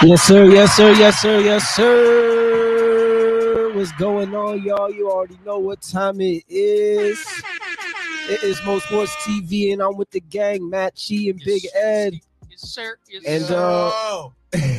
Yes, sir. Yes, sir. Yes, sir. Yes, sir. What's going on, y'all? You already know what time it is. It is Mo Sports TV, and I'm with the gang, Matt Chi and Big Ed. Yes, sir. Yes, And sir.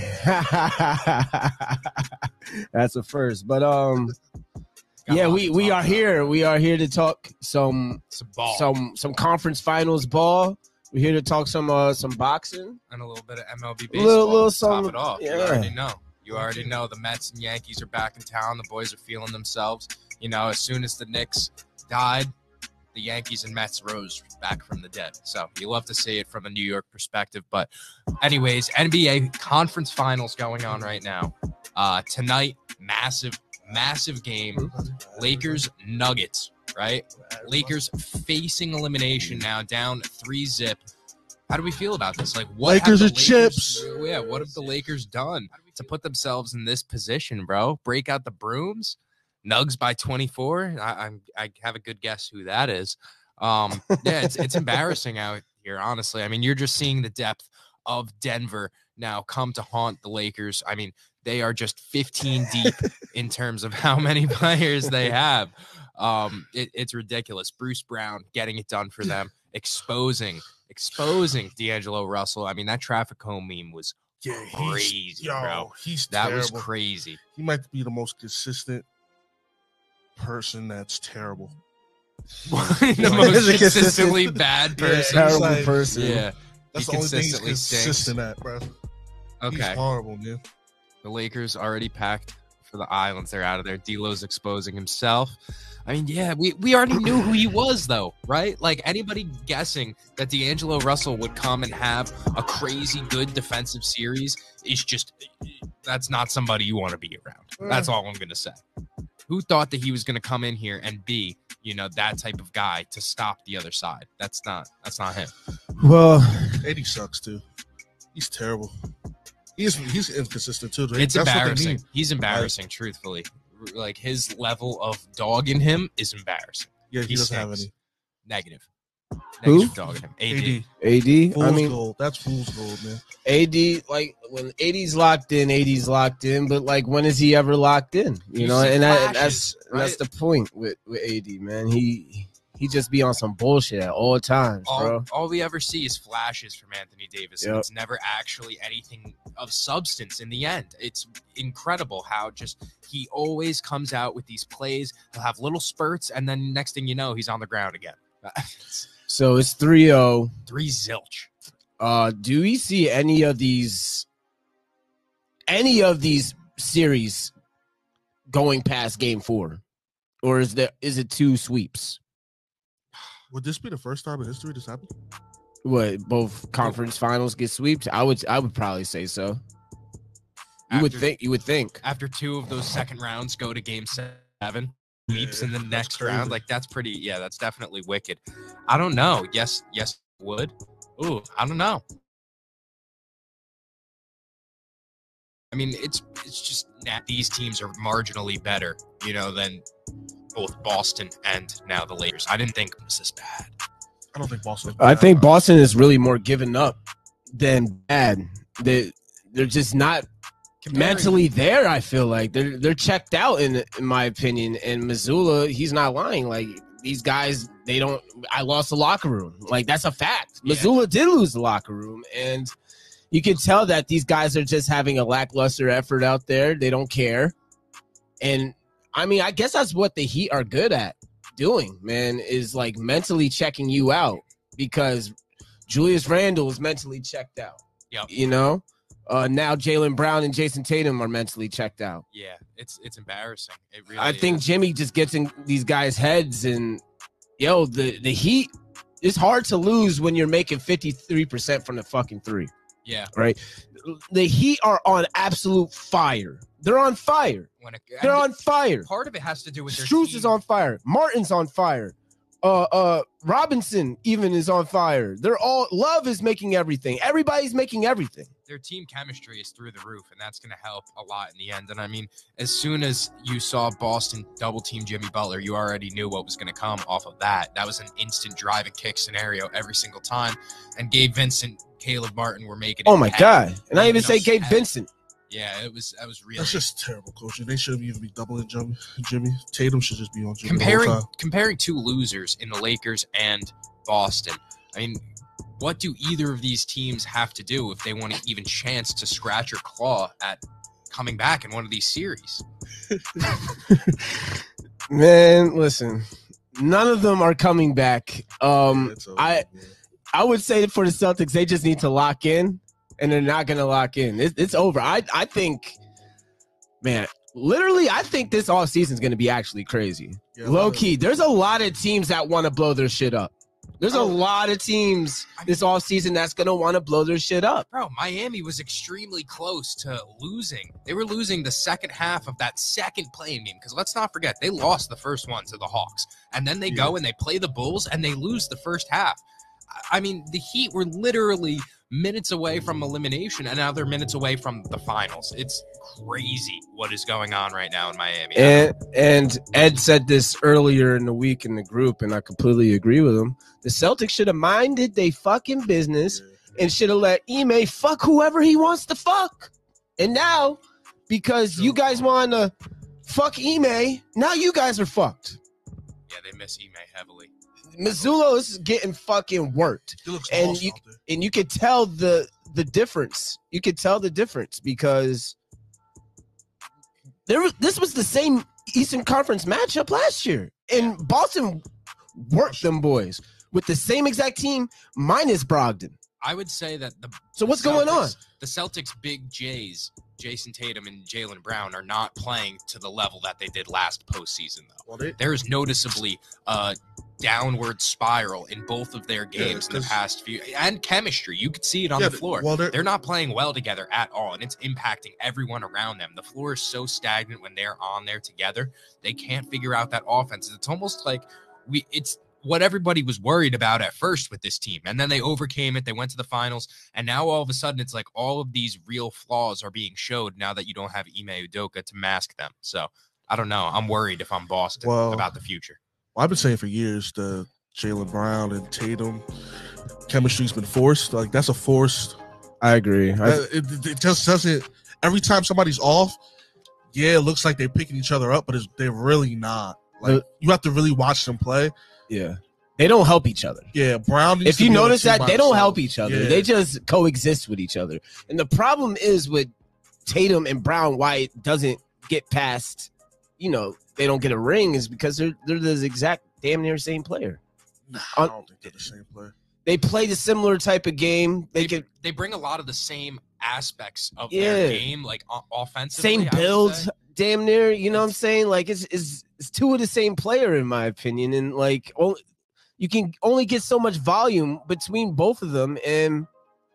that's a first. But yeah, we are here. We are here to talk some ball some conference finals ball. We're here to talk some boxing and a little bit of MLB baseball. Little to top some, it off. yeah. You already know. You already know the Mets and Yankees are back in town. The boys are feeling themselves. You know, as soon as the Knicks died, the Yankees and Mets rose back from the dead. So you love to see it from a New York perspective. But anyways, NBA conference finals going on right now. Tonight, massive game. Lakers Nuggets, right? Lakers facing elimination now, down 3-0. How do we feel about this? Like, what Lakers are chips. Yeah, what have the Lakers done to put themselves in this position, bro? Break out the brooms? Nugs by 24. I have a good guess who that is. Yeah, it's embarrassing out here, honestly. I mean, you're just seeing the depth of Denver now come to haunt the Lakers. I mean, they are just 15 deep in terms of how many players they have. It's ridiculous. Bruce Brown getting it done for them, exposing D'Angelo Russell. I mean, that traffic cone meme was crazy, bro. That terrible. was crazy. He might be the most consistent person that's terrible. The most consistently bad person. terrible person. Yeah. That's He the only thing he's consistently consistent at, bro. Okay. He's horrible, man. The Lakers already packed for the islands. They're out of there. D'Lo's exposing himself. I mean, yeah, we already knew who he was, though, right? Like, anybody guessing that D'Angelo Russell would come and have a crazy good defensive series is just, that's not somebody you want to be around. That's all I'm going to say. Who thought that he was going to come in here and be, you know, that type of guy to stop the other side? That's not him. Well, Eddie sucks, too. He's terrible. He's inconsistent, too. It's That's what they embarrassing. need. He's embarrassing, truthfully. Like, his level of dog in him is embarrassing. Yeah, he doesn't have stinks. any. Negative. Who? Negative dog in him. AD. AD. Fool's I mean, gold. That's fool's gold, man. AD. Like when AD's locked in. But like, when is he ever locked in? You know, see and flashes, that's the point with AD, man. He just be on some bullshit at all times, bro. All we ever see is flashes from Anthony Davis. And Yep. it's never actually anything of substance in the end. It's incredible how just he always comes out with these plays. He'll have little spurts, and then next thing you know, he's on the ground again. So it's 3-0. 3 zilch. Do we see any of these series going past game 4? Or is it 2 sweeps? Would this be the first time in history this happened? What, both conference finals get sweeps? I would probably say so. You would think. After 2 of those second rounds go to game 7, sweeps in the next round, like that's definitely wicked. I don't know. Yes, would. Ooh, I don't know. I mean, it's just that these teams are marginally better, you know, than both Boston and now the Lakers. I didn't think it was this bad. I don't think Boston. I think Boston is really more given up than bad. They're just not mentally there. I feel like they're checked out in my opinion. And Mazzulla, he's not lying. Like, these guys, I lost the locker room. Like, that's a fact. Yeah. Mazzulla did lose the locker room, and you can tell that these guys are just having a lackluster effort out there. They don't care. And I mean, I guess that's what the Heat are good at doing, man, is like mentally checking you out, because Julius Randle is mentally checked out. Yep. You know? Now Jaylen Brown and Jason Tatum are mentally checked out. Yeah, it's embarrassing. It really I think is. Jimmy just gets in these guys' heads, and the Heat, it's hard to lose when you're making 53% from the fucking 3. Yeah. Right? The Heat are on absolute fire. They're on fire. They're on fire. Part of it has to do with their Strus team. is on fire. Martin's on fire. Robinson even is on fire. Love is making everything. Everybody's making everything. Their team chemistry is through the roof, and that's going to help a lot in the end. And I mean, as soon as you saw Boston double team Jimmy Butler, you already knew what was going to come off of that. That was an instant drive and kick scenario every single time. And Gabe Vincent, Caleb Martin were making it. Oh my God. And I even say Gabe Gabe Vincent. Yeah, that was really. That's just terrible coaching. They shouldn't even be doubling Jimmy. Tatum should just be on Jimmy the whole time. Comparing two losers in the Lakers and Boston. I mean, what do either of these teams have to do if they want to even chance to scratch or claw at coming back in one of these series? Man, listen, none of them are coming back. I would say for the Celtics, they just need to lock in, and they're not going to lock in. It's over. I think, man, literally, I think this all season is going to be actually crazy. Yeah, low key, there's a lot of teams that want to blow their shit up. There's a lot of teams this offseason that's going to want to blow their shit up. Bro, Miami was extremely close to losing. They were losing the second half of that second playing game because let's not forget, they lost the first one to the Hawks. And then they go and they play the Bulls and they lose the first half. I mean, the Heat were literally minutes away from elimination, and now they're minutes away from the finals. It's crazy what is going on right now in Miami. And Ed said this earlier in the week in the group, and I completely agree with him. The Celtics should have minded they fucking business and should have let Ime fuck whoever he wants to fuck. And now, because you guys want to fuck Ime, now you guys are fucked. Yeah, they miss Ime heavily. Mazzulla is getting fucking worked, and you could tell the difference. You could tell the difference because this was the same Eastern Conference matchup last year, and Boston worked them boys with the same exact team minus Brogdon. I would say that what's going on? The Celtics' big J's, Jason Tatum and Jaylen Brown, are not playing to the level that they did last postseason, though. Well, there is noticeably a downward spiral in both of their games in the past few, and chemistry. You could see it on the floor. Well, they're not playing well together at all, and it's impacting everyone around them. The floor is so stagnant when they're on there together. They can't figure out that offense. It's almost like it's what everybody was worried about at first with this team. And then they overcame it. They went to the finals. And now all of a sudden it's like all of these real flaws are being showed now that you don't have Ime Udoka to mask them. So I don't know. I'm worried if I'm Boston about the future. Well, I've been saying for years the Jaylen Brown and Tatum chemistry's been forced. Like that's a forced. I agree. It just doesn't. Every time somebody's off, it looks like they're picking each other up, but they're really not. Like you have to really watch them play. Yeah. They don't help each other. Yeah, Brown. If you notice that, they don't help each other. Yeah. They just coexist with each other. And the problem is with Tatum and Brown, why it doesn't get past, they don't get a ring is because they're the exact damn near same player. Nah, I don't think they're the same player. They play the similar type of game. They bring a lot of the same aspects of their game, like offensively. Same build, damn near. You know what I'm saying? Like it's two of the same player in my opinion, and like you can only get so much volume between both of them, and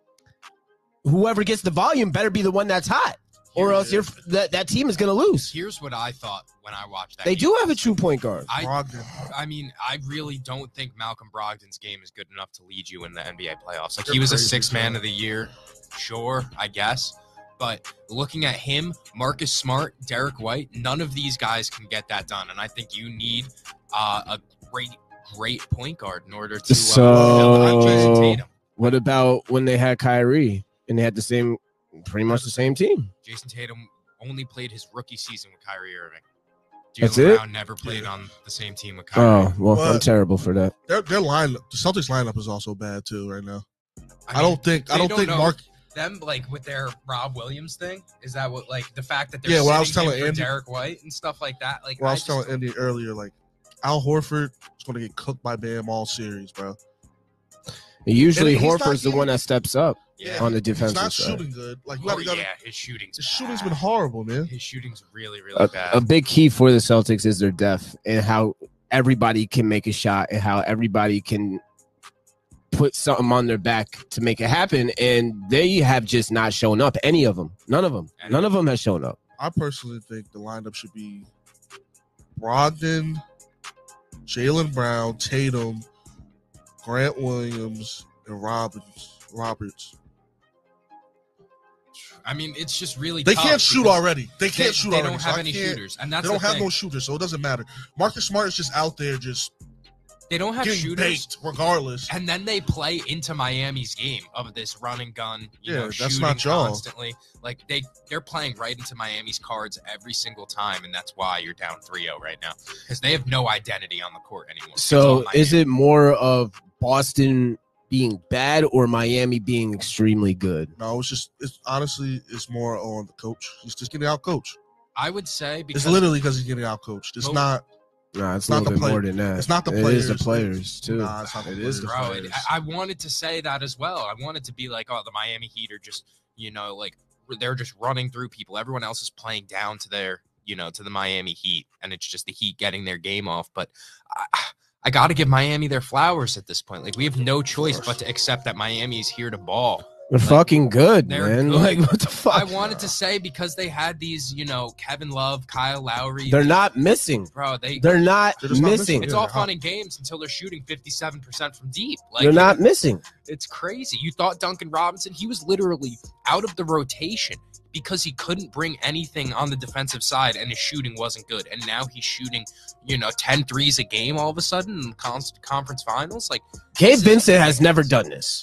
whoever gets the volume better be the one that's hot, or else that team is gonna lose. Here's what I thought when I watched that. They do have a true point guard. I mean, I really don't think Malcolm Brogdon's game is good enough to lead you in the NBA playoffs. Like he was a sixth man of the year, sure, I guess. But looking at him, Marcus Smart, Derek White, none of these guys can get that done. And I think you need a great point guard in order to Jason Tatum. What about when they had Kyrie and they had pretty much the same team? Jason Tatum only played his rookie season with Kyrie Irving. That's it? Brown never played on the same team with Kyrie. Oh, well, I'm terrible for that. Their lineup, the Celtics lineup is also bad too right now. I don't think Mark. Them with their Rob Williams thing, is that what the fact that they're I was telling Andy, Derek White and stuff like that? I was telling Andy earlier, Al Horford is going to get cooked by Bam all series, bro. Usually Horford's the one that steps up on the defensive side. He's not shooting good. His shooting's been horrible, man. His shooting's really, really bad. A big key for the Celtics is their depth and how everybody can make a shot and how everybody can put something on their back to make it happen, and they have just not shown up. Any of them. None of them has shown up. I personally think the lineup should be Brogdon, Jaylen Brown, Tatum, Grant Williams, and Roberts. I mean, it's just really tough. Can't shoot already. They can't shoot already. They don't have any shooters, and that's they don't have no shooters, so it doesn't matter. Marcus Smart is just out there just They don't have getting shooters. baked regardless. And then they play into Miami's game of this run and gun, you know, that's shooting not y'all. constantly. Like they're playing right into Miami's cards every single time, and that's why you're down 3-0 right now, because they have no identity on the court anymore. So is it more of Boston being bad or Miami being extremely good? No, it's honestly more on the coach. He's just getting out coached. I would say because It's literally because he's getting out coached. It's not. Nah, it's not a little the bit more than that. It's not the It players. is the players too. Nah, it's not the It is the players. bro. players. I wanted to say that as well. I wanted to be like, oh, the Miami Heat are just, you know, like they're just running through people. Everyone else is playing down to their, you know, to the Miami Heat, and it's just the Heat getting their game off. But I got to give Miami their flowers at this point. Like we have no choice but to accept that Miami is here to ball. They're Like, fucking good, they're man. good. Like what the fuck? I wanted to say because they had these, you know, Kevin Love, Kyle Lowry. They're not missing. Bro, They're not They're just not missing. it's Yeah, all they're fun and games until they're shooting 57% from deep. Like They're not missing. It's crazy. You thought Duncan Robinson, he was literally out of the rotation because he couldn't bring anything on the defensive side and his shooting wasn't good. And now he's shooting, you know, 10 threes a game all of a sudden in the conference finals. Like Gabe Vincent has never done this.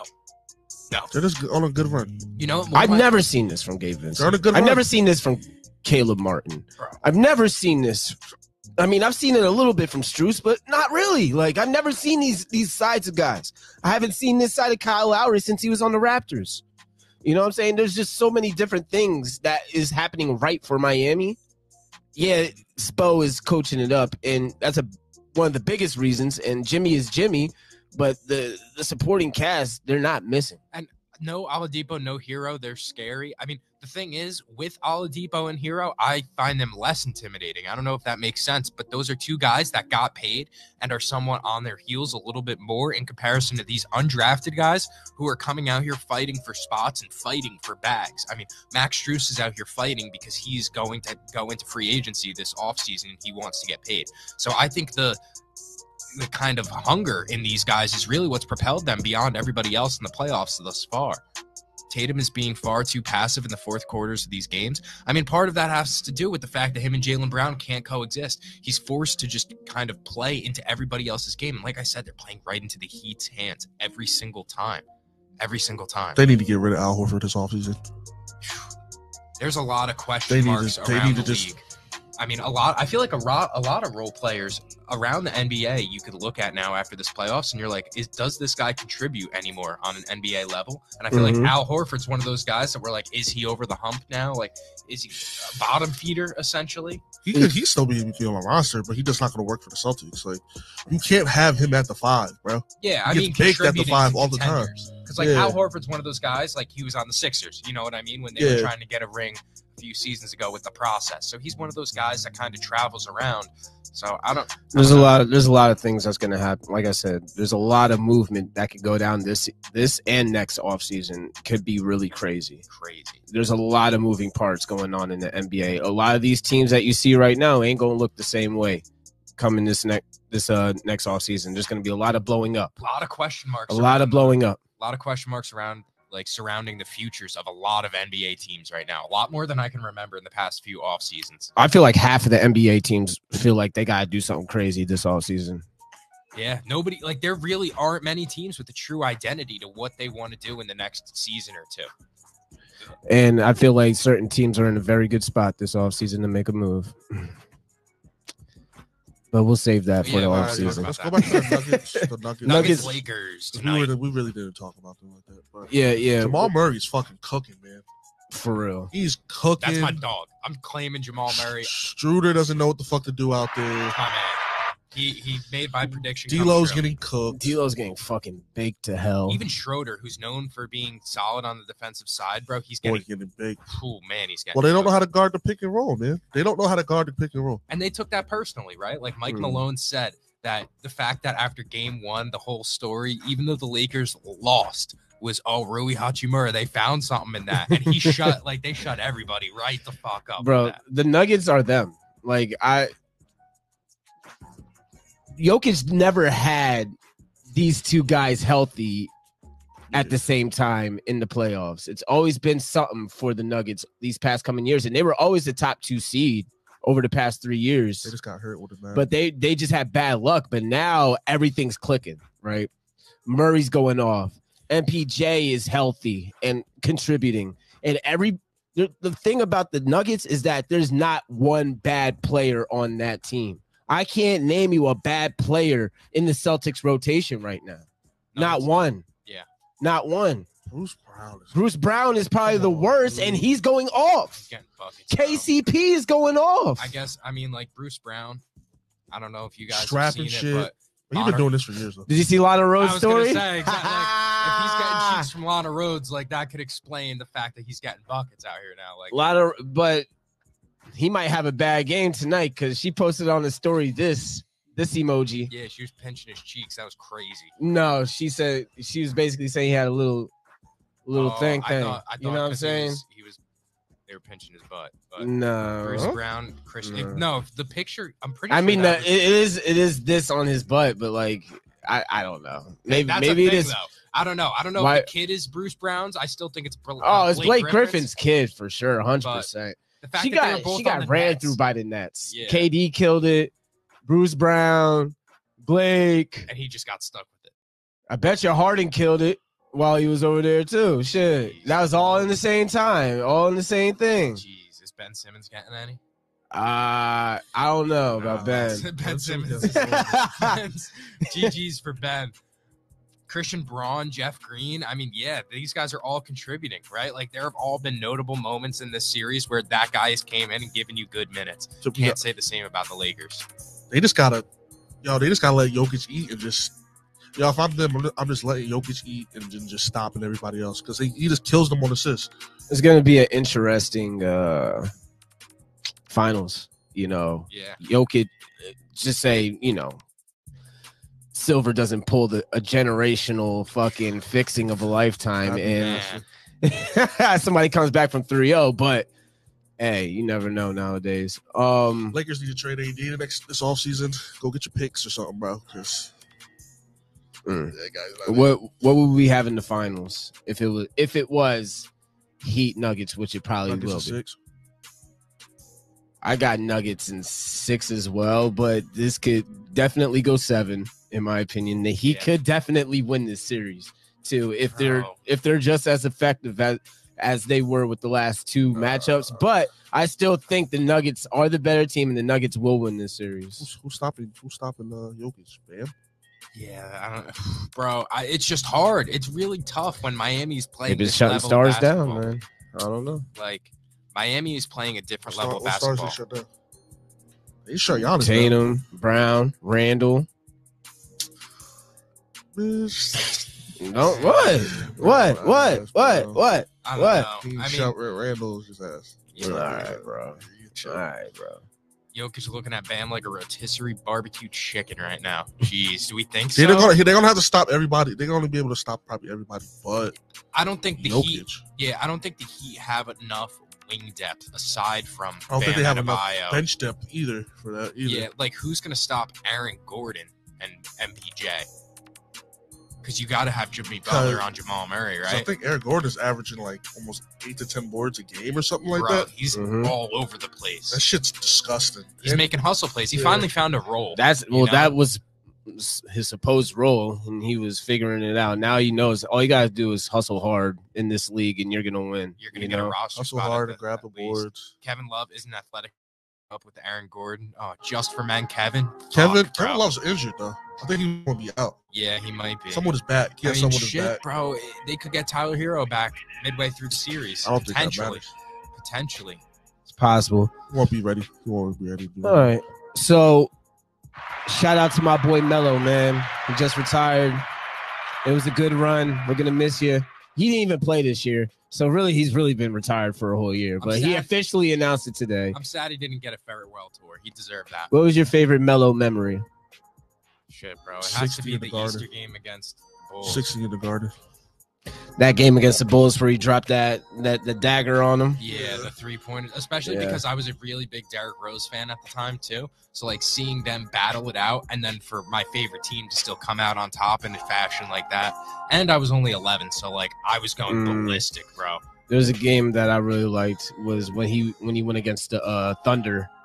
No. They're just on a good run. You know, I've never seen this from Gabe They're on Vincent. a good I've run. never seen this from Caleb Martin. Bro. I've never seen this. I mean, I've seen it a little bit from Strus, but not really. Like, I've never seen these sides of guys. I haven't seen this side of Kyle Lowry since he was on the Raptors. You know what I'm saying? There's just so many different things that is happening right for Miami. Yeah, Spo is coaching it up, and that's one of the biggest reasons. And Jimmy is Jimmy, but the supporting cast, they're not missing. No Oladipo, no Hero. They're scary. I mean, the thing is, with Oladipo and Hero, I find them less intimidating. I don't know if that makes sense, but those are two guys that got paid and are somewhat on their heels a little bit more in comparison to these undrafted guys who are coming out here fighting for spots and fighting for bags. I mean, Max Strus is out here fighting because he's going to go into free agency this offseason and he wants to get paid. So I think the kind of hunger in these guys is really what's propelled them beyond everybody else in the playoffs thus far. Tatum is being far too passive in the fourth quarters of these games. I mean, part of that has to do with the fact that him and Jaylen Brown can't coexist. He's forced to just kind of play into everybody else's game. And like I said, they're playing right into the Heat's hands every single time. Every single time. They need to get rid of Al Horford this offseason. There's a lot of question marks around the league. I mean, I feel like a lot of role players around the NBA you could look at now after this playoffs, and you're like, does this guy contribute anymore on an NBA level? And I feel like Al Horford's one of those guys that we're like, is he over the hump now? Like, is he a bottom feeder essentially? He's still being on my roster, but he's just not going to work for the Celtics. Like, you can't have him at the 5, bro. Yeah, I mean, baked at the 5 all the time. Because like Al Horford's one of those guys, like he was on the Sixers. You know what I mean? When they were trying to get a ring a few seasons ago with the process. So he's one of those guys that kind of travels around. So there's a lot of things that's going to happen. Like I said, there's a lot of movement that could go down this and next offseason. Could be really crazy. There's a lot of moving parts going on in the NBA. A lot of these teams that you see right now ain't going to look the same way coming this next offseason. There's going to be a lot of blowing up. A lot of question marks. A lot of blowing up. A lot of question marks around, like, surrounding the futures of a lot of NBA teams right now. A lot more than I can remember in the past few off seasons. I feel like half of the NBA teams feel like they got to do something crazy this off season. Yeah, nobody, like, there really aren't many teams with a true identity to what they want to do in the next season or two. And I feel like certain teams are in a very good spot this offseason to make a move. But we'll save that for the offseason. Let's go back to the Nuggets Lakers tonight. We really didn't talk about them like that. But yeah. Jamal Murray's fucking cooking, man. For real. He's cooking. That's my dog. I'm claiming Jamal Murray. Struder doesn't know what the fuck to do out there. My man. He made my prediction. D'Lo's getting cooked. D'Lo's getting fucking baked to hell. Even Schroeder, who's known for being solid on the defensive side, bro, he's getting baked. Oh man, he's getting. Well, they don't know how to guard the pick and roll, man. They don't know how to guard the pick and roll. And they took that personally, right? Like Mike Malone said that the fact that after game 1, the whole story, even though the Lakers lost, was Rui Hachimura. They found something in that, and he they shut everybody right the fuck up, bro. The Nuggets are them. Like Jokic never had these two guys healthy at the same time in the playoffs. It's always been something for the Nuggets these past coming years, and they were always the top 2 seed over the past 3 years. They just got hurt with it, man. But they just had bad luck. But now everything's clicking, right? Murray's going off. MPJ is healthy and contributing. And the thing about the Nuggets is that there's not one bad player on that team. I can't name you a bad player in the Celtics rotation right now. Not one. Yeah. Not one. Bruce Brown is probably the worst, and he's going off. He's getting buckets, KCP is going off. I guess, like Bruce Brown. I don't know if you guys strapping have seen shit. it, but he's been doing this for years, though. Did you see Lana Rhodes' story? I was going to say, exactly. If he's getting cheats from Lana Rhodes, like that could explain the fact that he's getting buckets out here now. Like but he might have a bad game tonight because she posted on the story this emoji. Yeah, she was pinching his cheeks. That was crazy. No, she said she was basically saying he had a little thing. I thought you know what I'm saying? They were pinching his butt. But no, Bruce Brown, Christian. No. The picture. I'm pretty. I sure mean, it is this on his butt, but like, I don't know. Maybe it is. Though. I don't know. I don't know if the kid is Bruce Brown's. I still think it's. It's Blake Griffin's kid for sure, 100%. The fact she got ran Nets. through by the Nets. Yeah. KD killed it. Bruce Brown, Blake, and he just got stuck with it. I bet you Harden killed it while he was over there too. Shit, that was all in the same time, all in the same thing. Jeez, is Ben Simmons getting any? I don't know about Ben. Ben Simmons. GG's for Ben. Christian Braun, Jeff Green. I mean, yeah, these guys are all contributing, right? Like there have all been notable moments in this series where that guy has came in and given you good minutes. So, can't say the same about the Lakers. They just gotta let Jokic eat and just. If I'm them, I'm just letting Jokic eat and just stopping everybody else because he just kills them on assists. It's going to be an interesting finals, Yeah. Jokic, just say, Silver doesn't pull a generational fucking fixing of a lifetime and somebody comes back from 3-0, but hey, you never know nowadays. Lakers need to trade AD this offseason. Go get your picks or something, bro. What would we have in the finals if it was Heat Nuggets, which it probably will be? 6. I got Nuggets in 6 as well, but this could definitely go 7 in my opinion. The Heat could definitely win this series too if they're just as effective as they were with the last 2 matchups. But I still think the Nuggets are the better team, and the Nuggets will win this series. Who's stopping Jokic, Bam? Yeah, I don't, bro. It's just hard. It's really tough when Miami's playing. They've been shutting stars down, man. I don't know. Like Miami is playing a different level of basketball. Stars they shut down? They shut Giannis Tatum, down. Brown, Randall. No, what? I don't know. He shut Randall's ass. All right, bro. Jokic looking at Bam like a rotisserie barbecue chicken right now. Jeez, do we think so? They're gonna have to stop everybody. They're gonna be able to stop probably everybody, but I don't think the Jokic. Heat. Yeah, I don't think the Heat have enough wing depth aside from. I don't think they have enough Adebayo. bench depth either for that. Yeah, like who's gonna stop Aaron Gordon and MPJ? Because you got to have Jimmy Butler on Jamal Murray, right? I think Aaron Gordon's averaging like almost 8 to 10 boards a game or something like that. He's all over the place. That shit's disgusting. He's making hustle plays. He finally found a role. That was his supposed role, and he was figuring it out. Now he knows all you got to do is hustle hard in this league, and you're gonna win. You're gonna get a roster. Hustle hard and grab the boards. Kevin Love isn't athletic up with Aaron Gordon. Oh, just for men, Kevin. Kevin Love's injured though. I think he's gonna be out. Yeah, he might be. Someone is back. He has someone is back, bro. They could get Tyler Hero back midway through the series. I don't think that matters. Potentially, it's possible. He won't be ready. All right. So, shout out to my boy Melo, man. He just retired. It was a good run. We're gonna miss you. He didn't even play this year, so really, he's really been retired for a whole year. But he officially announced it today. I'm sad he didn't get a farewell tour. He deserved that. What was your favorite Melo memory? Shit, bro. It has to be the Easter game against the Bulls. 60 in the Garden. That game against the Bulls where he dropped the dagger on him. Yeah, the 3-pointers, especially because I was a really big Derrick Rose fan at the time too. So like seeing them battle it out, and then for my favorite team to still come out on top in a fashion like that. And I was only 11, so like I was going ballistic, bro. There's a game that I really liked was when he went against the Thunder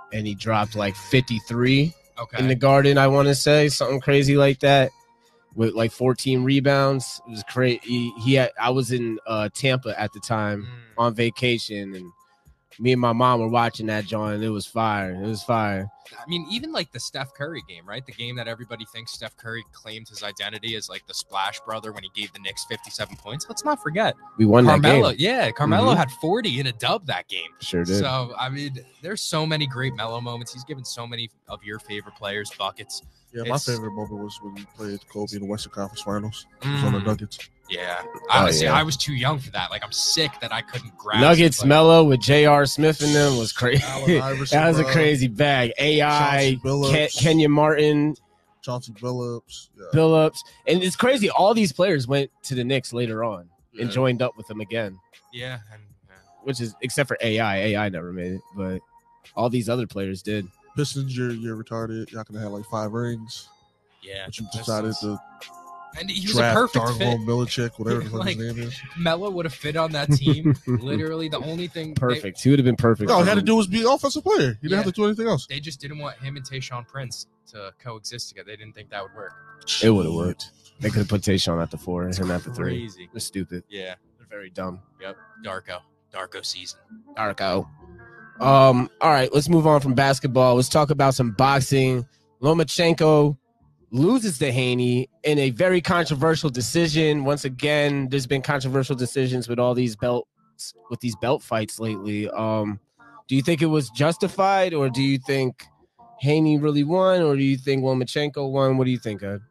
and he dropped like 53 Okay. in the Garden. I want to say something crazy like that with like 14 rebounds. It was crazy. I was in Tampa at the time on vacation, and me and my mom were watching that, John, and it was fire. It was fire. I mean, even like the Steph Curry game, right? The game that everybody thinks Steph Curry claimed his identity as like the Splash Brother when he gave the Knicks 57 points. Let's not forget. We won Carmelo. that game. Yeah, Carmelo had 40 in a dub that game. Sure did. So, I mean, there's so many great Melo moments. He's given so many of your favorite players buckets. Yeah, my favorite moment was when he played Kobe in the Western Conference Finals. He was on the Nuggets. Yeah. Honestly, I was too young for that. Like, I'm sick that I couldn't grasp Nuggets it, Melo with J.R. Smith in them was crazy. Iverson, That was a crazy bag. AI, Kenya Martin, Chauncey Billups. Yeah. Billups. And it's crazy. All these players went to the Knicks later on and joined up with them again. Yeah. Which is, except for AI. AI never made it, but all these other players did. Pistons, you're retarded. Y'all gonna have like 5 rings. Yeah. But you decided to and he was draft a perfect fit. Darko Milicic, whatever the fuck Like, his name is. Melo would have fit on that team. Literally, the only thing Perfect. He would have been perfect. No, all he had to do was be an offensive player. He didn't Yeah. have to do anything else. they just didn't want him and Tayshaun Prince to coexist together. They didn't think that would work. It would have worked. They could have put Tayshaun at the 4 and him at the 3. Crazy. They're stupid. Yeah. They're very dumb. Yep. Darko season. Darko. All right, let's move on from basketball. Let's talk about some boxing. Lomachenko loses to Haney in a very controversial decision. Once again, there's been controversial decisions with all these belt fights lately. Do you think it was justified, or do you think Haney really won, or do you think Lomachenko won? What do you think, Ed?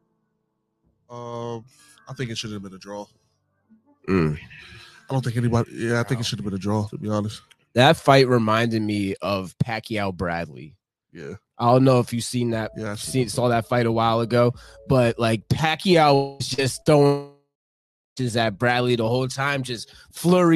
I think it should have been a draw. Mm. I don't think anybody. Yeah, I think it should have been a draw. To be honest. That fight reminded me of Pacquiao Bradley. Yeah. I don't know if you've seen that. Yeah. Saw that fight a while ago, but like Pacquiao was just throwing punches at Bradley the whole time, just flurry,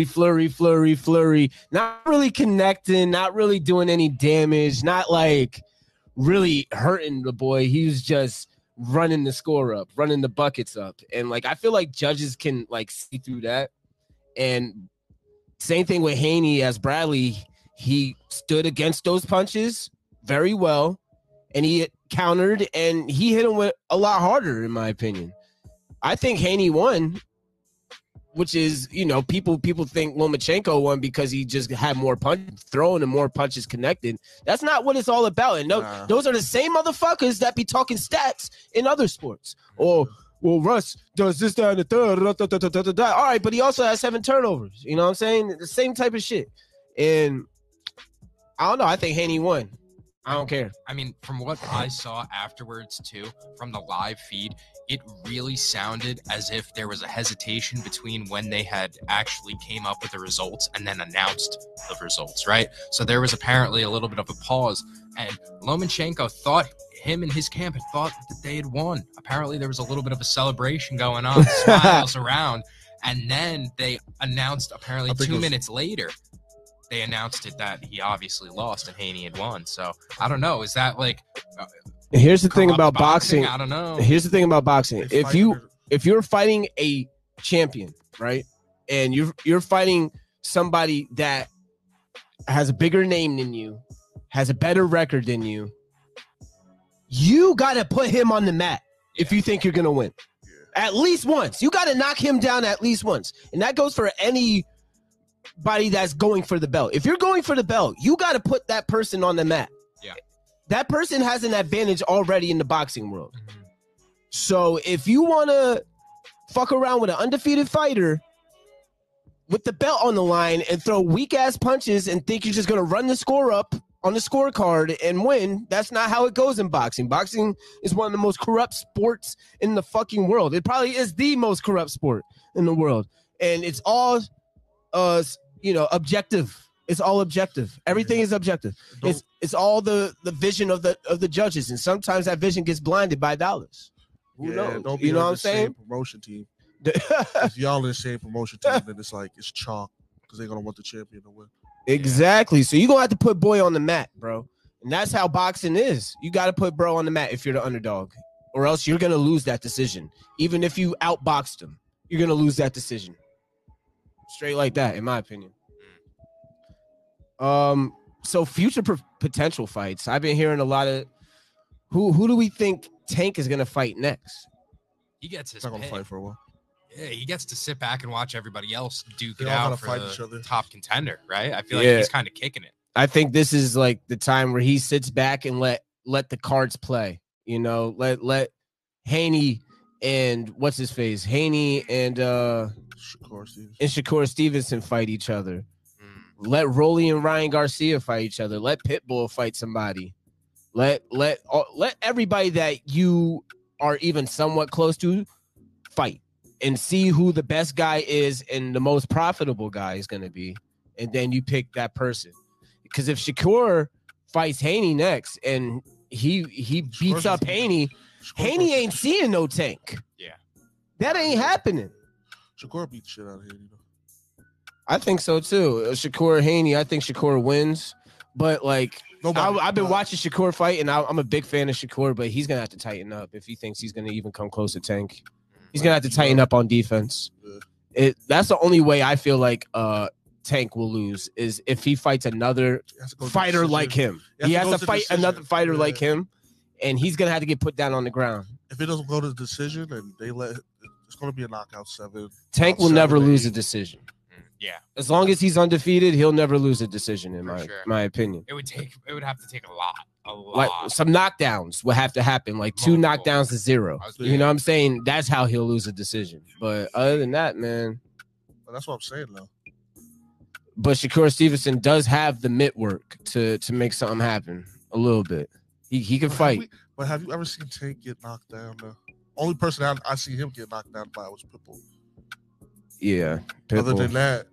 not really connecting, not really doing any damage, not like really hurting the boy. He was just running the score up, running the buckets up, and like I feel like judges can like see through that. And same thing with Haney as Bradley. He stood against those punches very well, and he countered, and he hit him with a lot harder, in my opinion. I think Haney won, which is, people think Lomachenko won because he just had more punches thrown and more punches connected. That's not what it's all about. And those are the same motherfuckers that be talking stats in other sports. Or, well, Russ does this, that, and the third. All right, but he also has 7 turnovers. You know what I'm saying? The same type of shit. And I don't know. I think Haney won. I don't care. I mean, from what I saw afterwards, too, from the live feed, it really sounded as if there was a hesitation between when they had actually came up with the results and then announced the results, right? So there was apparently a little bit of a pause, and Lomachenko thought him and his camp had thought that they had won. Apparently there was a little bit of a celebration going on, smiles around, and then they announced apparently 2 minutes later, they announced it that he obviously lost and Haney had won. So I don't know. Is that like? Here's the thing about boxing. I don't know. Here's the thing about boxing. If you're fighting a champion, right, and you're fighting somebody that has a bigger name than you, has a better record than you, you got to put him on the mat if you think you're gonna win. At least once. You got to knock him down at least once, and that goes for anybody that's going for the belt. If you're going for the belt, you got to put that person on the mat. Yeah. That person has an advantage already in the boxing world. Mm-hmm. So if you want to fuck around with an undefeated fighter with the belt on the line and throw weak-ass punches and think you're just going to run the score up on the scorecard and win, that's not how it goes in boxing. Boxing is one of the most corrupt sports in the fucking world. It probably is the most corrupt sport in the world. And it's all objective. It's all objective. Everything is objective. It's all the vision of the judges, and sometimes that vision gets blinded by dollars. Who knows? Don't be you know what I'm the saying? same promotion team. If y'all in the same promotion team, then it's like it's chalk because they're gonna want the champion to win. Exactly. So you're gonna have to put boy on the mat, bro. And that's how boxing is. You gotta put bro on the mat if you're the underdog. Or else you're gonna lose that decision. Even if you outboxed him, you're gonna lose that decision. Straight like that, in my opinion. So future potential fights. I've been hearing a lot of who do we think Tank is gonna fight next? He gets his He's not gonna pick. fight for a while. Yeah, he gets to sit back and watch everybody else duke They it all out gotta for fight the each other. top contender, right? I feel like Yeah. he's kind of kicking it. I think this is like the time where he sits back and let the cards play. You know, let Haney and what's his face? Haney and Shakur Stevenson fight each other. Let Rolly and Ryan Garcia fight each other. Let Pitbull fight somebody. Let everybody that you are even somewhat close to fight and see who the best guy is and the most profitable guy is going to be. And then you pick that person. Because if Shakur fights Haney next and he beats up Haney, Haney ain't seeing no Tank. Yeah. That ain't happening. Shakur beat shit out of Haney, though. I think so too. Shakur Haney, I think Shakur wins. But like I've been watching Shakur fight, and I'm a big fan of Shakur, but he's gonna have to tighten up if he thinks he's gonna even come close to Tank. He's gonna have to tighten up on defense. That's the only way I feel like Tank will lose is if he fights another fighter like him. He has to fight another fighter like him, and he's gonna have to get put down on the ground. If it doesn't go to the decision, and it's gonna be a knockout 7. Tank will never lose a decision. Yeah, as long as he's undefeated, he'll never lose a decision. In my opinion, it would have to take a lot. Like some knockdowns will have to happen, like 2 knockdowns to 0. You know what I'm saying? That's how he'll lose a decision. But other than that, man, that's what I'm saying though. But Shakur Stevenson does have the mitt work to make something happen a little bit. He can fight. But have you ever seen Tank get knocked down though? Only person I see him get knocked down by was Pitbull. Yeah. Pitbull. Other than that,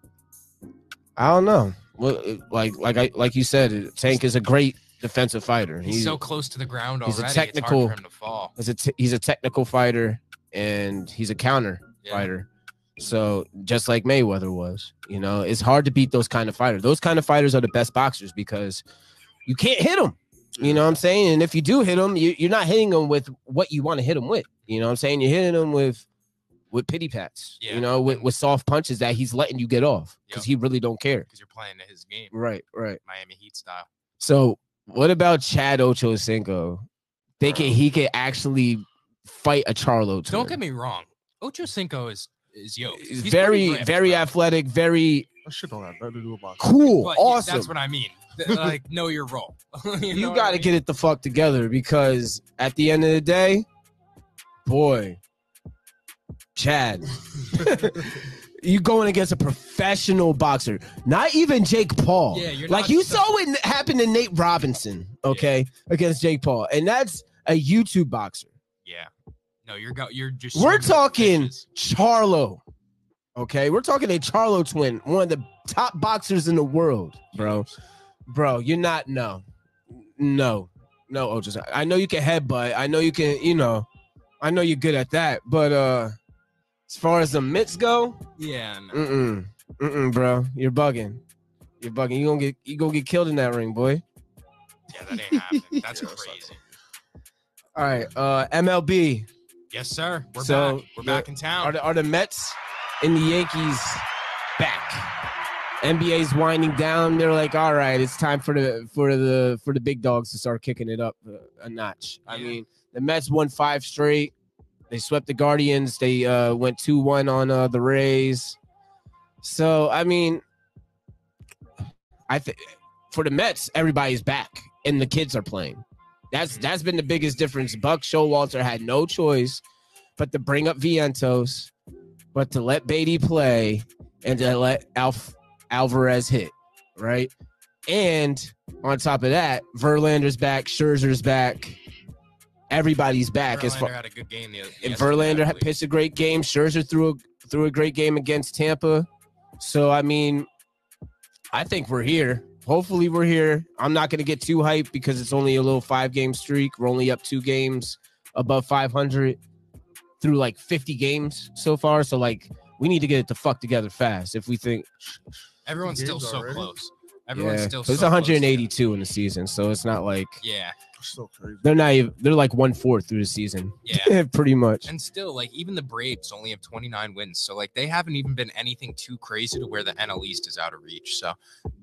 I don't know. Well, like you said, Tank is a great defensive fighter. He's so close to the ground already. He's a technical. It's hard for him to fall. He's a technical fighter, and he's a counter fighter. So just like Mayweather was, you know, it's hard to beat those kind of fighters. Those kind of fighters are the best boxers because you can't hit them. You know what I'm saying? And if you do hit them, you're not hitting them with what you want to hit them with. You know what I'm saying? You're hitting them with pity pats, you know, with soft punches that he's letting you get off because he really don't care. Because you're playing his game. Right. Miami Heat style. So what about Chad Ochocinco? He could actually fight a Charlo twin. Don't get me wrong. Ochocinco is yoked. He's very athletic, very that shit don't have nothing to do about cool, but awesome. That's what I mean. Like, know your role. you got to get it the fuck together because at the end of the day, boy, Chad, you going against a professional boxer, not even Jake Paul. Yeah, like you saw what happened to Nate Robinson, against Jake Paul, and that's a YouTube boxer. Yeah, no, you're just. We're talking Charlo, okay? We're talking a Charlo twin, one of the top boxers in the world, bro. Bro, you're not no, Ocho. I know you can headbutt. I know you can, I know you're good at that, but as far as the mitts go, no. Bro, you're bugging. You gonna get killed in that ring, boy. Yeah, that ain't happening. That's crazy. All right, MLB. Yes, sir. We're back. We're back in town. Are the Mets and the Yankees back? NBA's winding down. They're like, all right, it's time for the big dogs to start kicking it up a notch. I mean, the Mets won 5 straight. They swept the Guardians. They went 2-1 on the Rays. So, I mean, I think for the Mets, everybody's back and the kids are playing. That's been the biggest difference. Buck Showalter had no choice but to bring up Vientos, but to let Beatty play and to let Alvarez hit, right? And on top of that, Verlander's back, Scherzer's back. Everybody's back. Verlander had a good game. And Verlander pitched a great game. Scherzer threw a great game against Tampa. So, I mean, I think we're here. Hopefully we're here. I'm not going to get too hyped because it's only a little 5-game streak. We're only up 2 games above 500 through like 50 games so far. So, like, we need to get it the fuck together fast if we think. Everyone's still so close. Everyone's still so it's 182 in the season. So it's not like. Yeah. So crazy. They're like 1/4 through the season. Yeah. Pretty much. And still, like, even the Braves only have 29 wins. So, like, they haven't even been anything too crazy to where the NL East is out of reach. So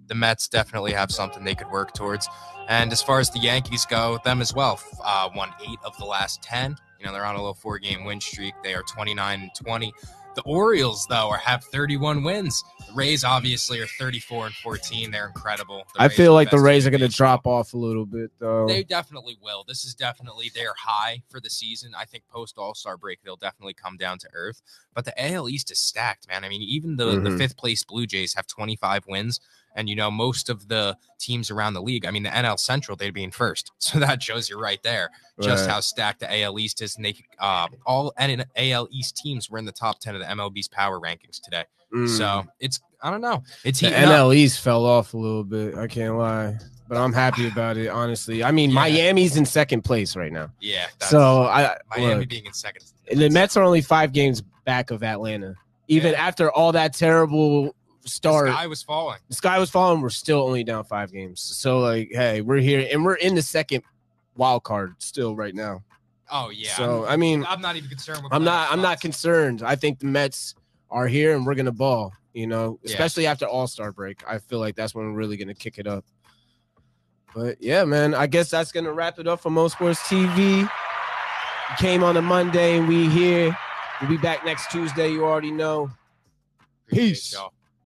the Mets definitely have something they could work towards. And as far as the Yankees go, them as well, won 8 of the last 10. They're on a little 4-game win streak. They are 29-20. The Orioles, though, have 31 wins. The Rays, obviously, are 34-14. They're incredible. I feel like the Rays are going to drop off a little bit, though. They definitely will. This is definitely their high for the season. I think post-All-Star break, they'll definitely come down to earth. But the AL East is stacked, man. I mean, even the fifth-place Blue Jays have 25 wins. And, most of the teams around the league, I mean, the NL Central, they'd be in first. So that shows you right there just how stacked the AL East is. And they all AL East teams were in the top 10 of the MLB's power rankings today. So it's, I don't know. It's the NL East fell off a little bit. I can't lie. But I'm happy about it, honestly. I mean, Miami's in second place right now. Yeah. So Miami being in second. And the Mets are only 5 games back of Atlanta. Even after all that terrible start, the sky was falling. We're still only down 5 games. So, hey, we're here, and we're in the second wild card still right now. Oh yeah. So I'm not even concerned. I'm not concerned. I think the Mets are here, and we're gonna ball. Especially after All-Star break. I feel like that's when we're really gonna kick it up. But yeah, man, I guess that's gonna wrap it up for Mo Sports TV. We came on a Monday, and we here. We'll be back next Tuesday. You already know. Appreciate Peace. y'all.